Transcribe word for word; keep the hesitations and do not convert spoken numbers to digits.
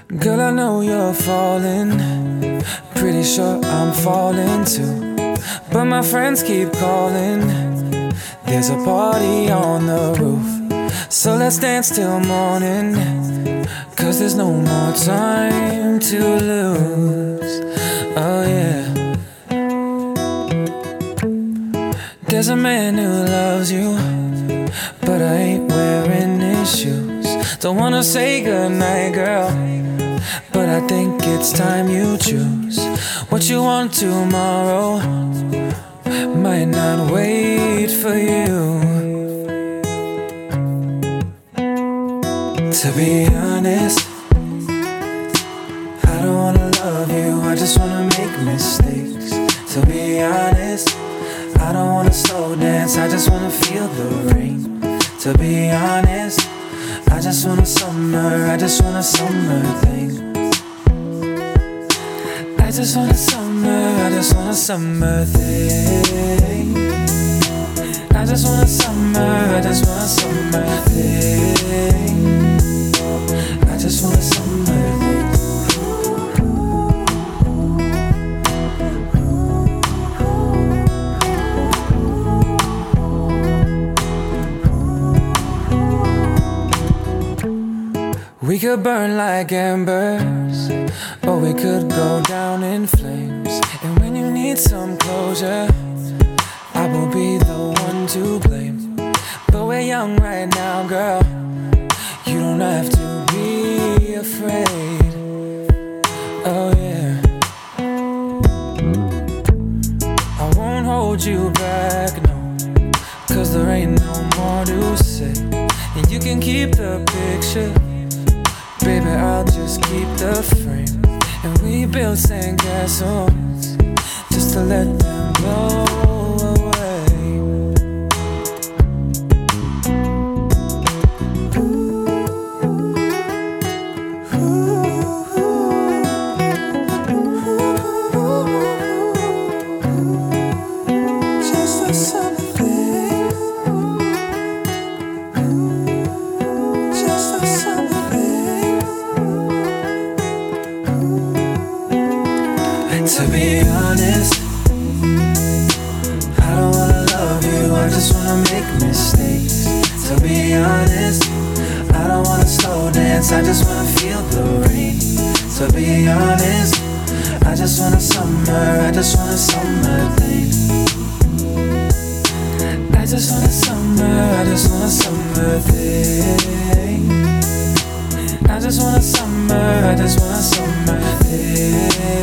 Girl, I know you're falling. Pretty sure I'm falling too. But my friends keep calling. There's a party on the roof, so let's dance till morning. Cause there's no more time to lose. Oh yeah. There's a man who loves you, but I ain't wearing his shoes. Don't wanna say goodnight, girl, but I think it's time you choose. What you want tomorrow might not wait for you. To be honest, I don't wanna love you, I just wanna make mistakes. To be honest, I don't wanna slow dance, I just wanna feel the rain. To be honest, I just want a summer, I just want a summer thing. I just want a summer, I just want a summer thing. I just want a summer, I just want a summer thing. I just want a summer thing. We could burn like embers, or we could go down in flames. And when you need some closure, I will be the one to blame. But we're young right now, girl, you don't have to be afraid. Oh yeah, I won't hold you back, no, cause there ain't no more to say. And you can keep the picture, baby, I'll just keep the frame. And we built sandcastles just to let them blow away. Just a summer thing. Just a summer thing. To be honest, I don't wanna love you, I just wanna make mistakes. To be honest, I don't wanna slow dance, I just wanna feel the rain. To be honest, I just want a summer, I just want a summer thing. I just want a summer, I just want a summer thing. I just want a summer, I just want a summer thing.